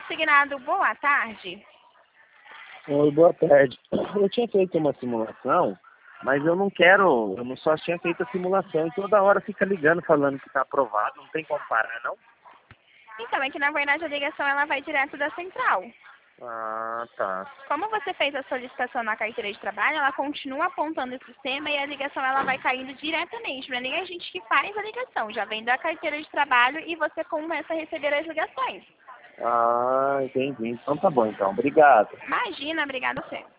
consignado boa tarde. Oi, boa tarde. Eu tinha feito uma simulação, mas eu não só tinha feito a simulação e toda hora fica ligando falando que está aprovado, não tem como parar, não? Então, é que na verdade a ligação ela vai direto da central. Ah, tá. Como você fez a solicitação na carteira de trabalho, ela continua apontando o sistema e a ligação ela vai caindo diretamente. Não é nem a gente que faz a ligação, já vem da carteira de trabalho e você começa a receber as ligações. Ah, entendi. Então tá bom, então. Obrigado. Imagina, obrigada a você.